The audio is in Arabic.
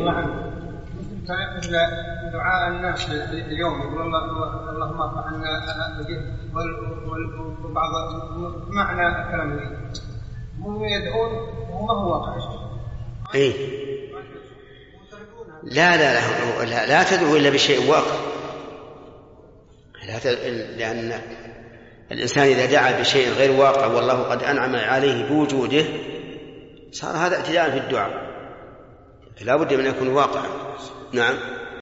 مثل دعاء الناس اليوم يقول اللهم ارفع عنا الجهل وبعض معنى الكلام هم يدعون وما هو واقع. لا تدعو إلا بشيء واقع. لأن الإنسان إذا دعا بشيء غير واقع والله قد أنعم عليه بوجوده صار هذا اعتداء في الدعاء، لا بد من أن يكون واقعا. نعم.